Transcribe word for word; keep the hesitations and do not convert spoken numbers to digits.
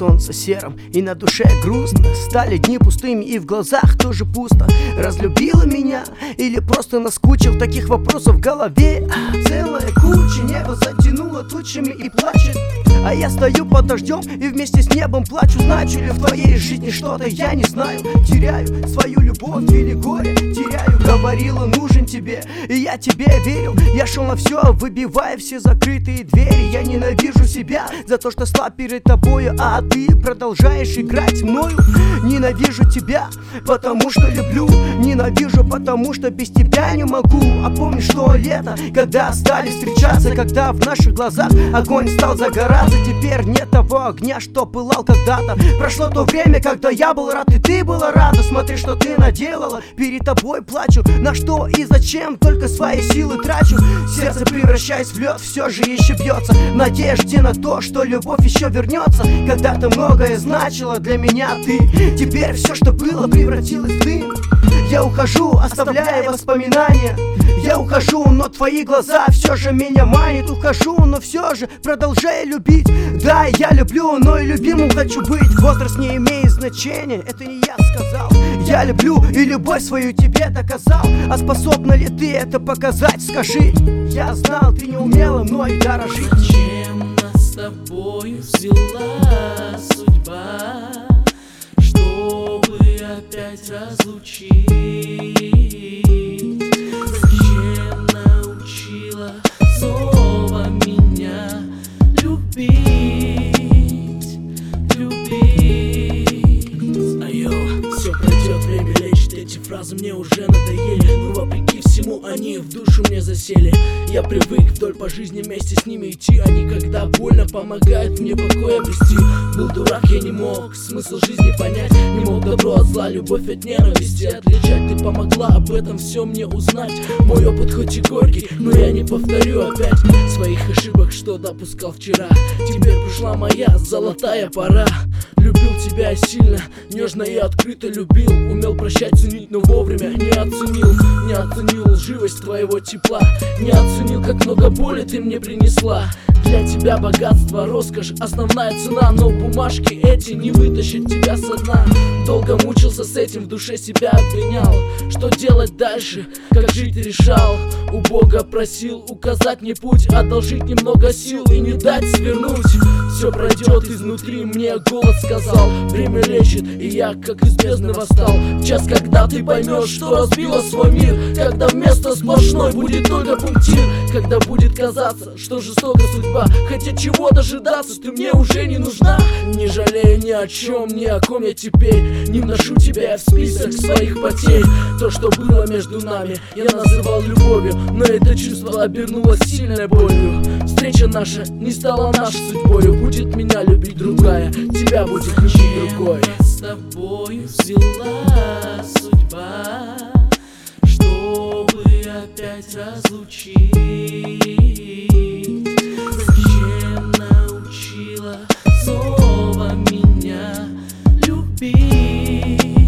солнце серым, и на душе грустно. Стали дни пустыми, и в глазах тоже пусто. Разлюбила меня или просто наскучил? Таких вопросов в голове целая куча. Небо затянуло тучами и плачет, а я стою под дождем и вместе с небом плачу. Значу ли в твоей жизни что-то, я не знаю. Теряю свою любовь или горе теряю. Говорила, нужен тебе, и я тебе верил. Я шел на все, выбивая все закрытые двери. Я ненавижу себя за то, что слаб перед тобою, а ты продолжаешь играть мною. Ненавижу тебя, потому что люблю. Ненавижу, потому что без тебя не могу. А помнишь то лето, когда стали встречаться, когда в наших глазах огонь стал загораться? Теперь нет того огня, что пылал когда-то. Прошло то время, когда я был рад, и ты была рада. Смотри, что ты наделала, перед тобой плачу. На что и зачем, только свои силы трачу. Сердце, превращаясь в лед, все же еще бьется в надежде на то, что любовь еще вернется. Когда-то многое значило для меня ты. Теперь все, что было, превратилось в дым. Я ухожу, оставляя воспоминания. Я ухожу, но твои глаза все же меня манят. Ухожу, но все же продолжаю любить. Да, я люблю, но и любимым хочу быть. Возраст не имеет значения, это не я сказал. Я люблю и любовь свою тебе доказал. А способна ли ты это показать, скажи? Я знал, ты не умела мной дорожить. Зачем нас с тобой взяла судьба, чтобы опять разлучить? Зачем научила снова меня любить, любить? Айо, все пройдет, время лечит, эти фразы мне уже надоели. Но вопреки всему они в душу мне засели. Я привык вдоль по жизни вместе с ними идти. Они, когда больно, помогают мне покой обрести. Был дурак, я не мог смысл жизни понять. Не мог добро от зла, любовь от ненависти отличать. Ты помогла об этом все мне узнать. Мой опыт хоть и горький, но я не повторю опять своих ошибок, что допускал вчера. Теперь пришла моя золотая пора. Любил тебя сильно, нежно и открыто любил. Умел прощать, ценить, но вовремя не оценил. Не оценил лживость твоего тепла. Не оценил, как много боли ты мне принесла. Для тебя богатство, роскошь, основная цена. Но бумажки эти не вытащат тебя со дна. Долго мучился с этим, в душе себя обвинял. Что делать дальше, как жить решал. У Бога просил указать мне путь, одолжить немного сил и не дать свернуть. Все пройдет изнутри, мне голос сказал. Время лечит, и я как из бездны восстал. В час, когда ты поймешь, что разбила свой мир. Когда вместо сплошной будет только пунктир. Когда будет казаться, что жестока судьба. Хотя чего дожидаться, ты мне уже не нужна. Не жалею ни о чем, ни о ком я теперь. Не вношу тебя в список своих потерь. То, что было между нами, я называл любовью, но это чувство обернулось сильной болью. Встреча наша не стала нашей судьбою. Будет меня любить другая, тебя будет любить другой. С тобою взяла